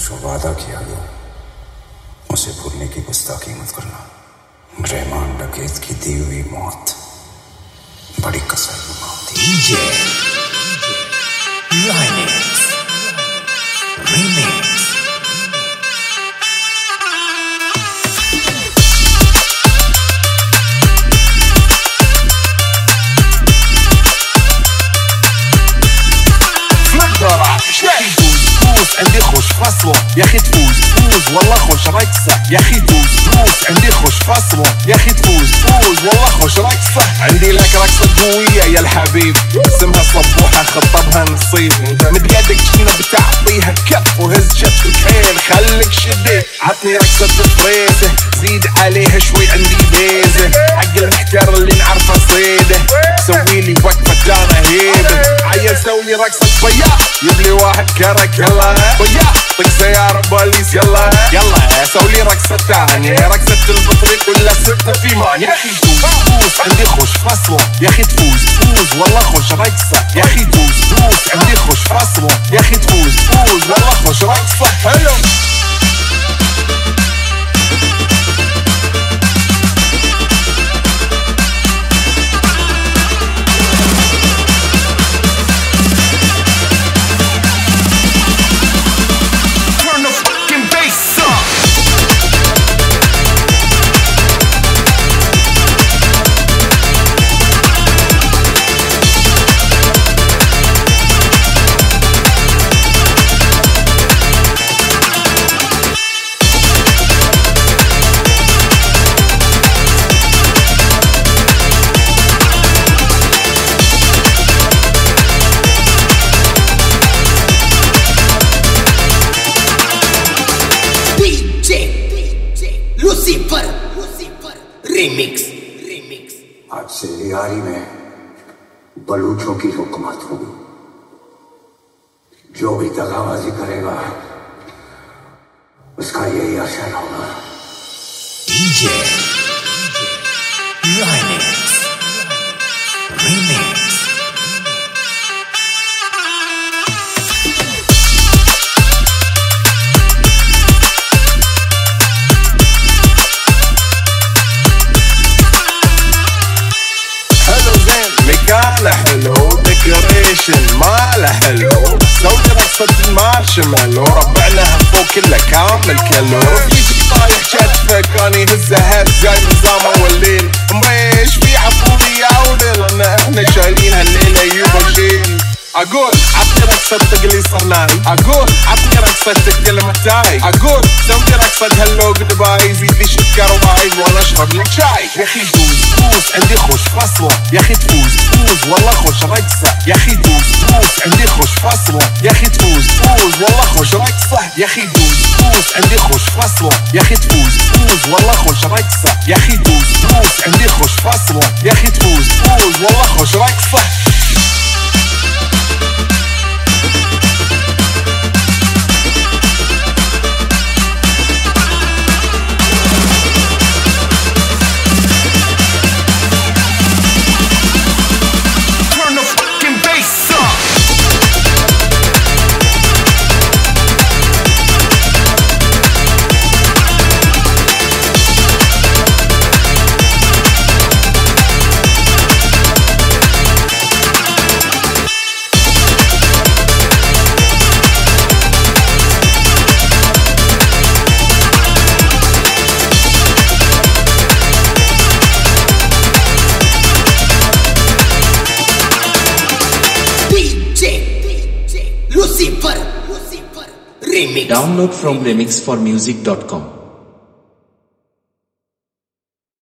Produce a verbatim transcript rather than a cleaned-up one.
जो वादा किया गया उसे भूलने की गुस्ताखी मत करना। रहमान डकैत की दी हुई मौत बड़ी कसर होती है। DJ remix remix عندي خوش فصلة يا اخي تفوز فوز والله خوش رقصة يا اخي تفوز فوز عندي خوش فصلة يا اخي تفوز فوز والله خوش رقصة. عندي لك رقصة قوية يا الحبيب اسمها صبوحة خطبها نصيب متقدك شنو بتعطيها كف وهز جت الحيل خليك شديد. عطني رقصة فريسة زيد عليها شوي عندي بيزة حق المحتار اللي نعرفه صيده سويلي وقفة جانا هيبة عيل سوي رقصة بياع يبلي واحد كرك يلا بياع طق سيارة بوليس يلا يلا سوي رقصة تانية رقصة البطريق ولا ستة في مان. يا اخي فوز فوز عندي خوش فصلة يا اخي تفوز فوز والله خوش رقصة يا اخي تفوز فوز عندي خوش فصلة يا اخي تفوز فوز والله خوش رقصة. حلو remix remix आज से लियारी में बलूचों की हुकूमत होगी। जो भी दगाबाजी करेगा उसका यही असर होगा। DJ remix remix مكانه حلو ديكوريشن ماله حلو سوي رقصة المارشميلو ربعناها فوق كله كامل كلو رفيجك طايح كتفك اني هزه هز جاي نظامه والليل مريش في عفوري يا وليل احنا شايلين هالليله يوبا جيل. اقول عطني رقصة تقلي صناي اقول عطني رقصة تقلي متاي اقول سوي رقصة هلو دبي زيد لي شكر وايد وانا اشرب لك شاي. يا اخي فوز فوز عندي خوش فصلة يا اخي تفوز فوز والله خوش رقصة يا اخي تفوز فوز عندي خوش فصلة يا اخي تفوز فوز والله خوش رقصة. يا اخي فوز فوز عندي خوش فصلة يا اخي تفوز فوز والله خوش رقصة يا اخي تفوز فوز عندي خوش فصلة يا اخي تفوز فوز والله خوش رقصة. Download from remix for music dot com.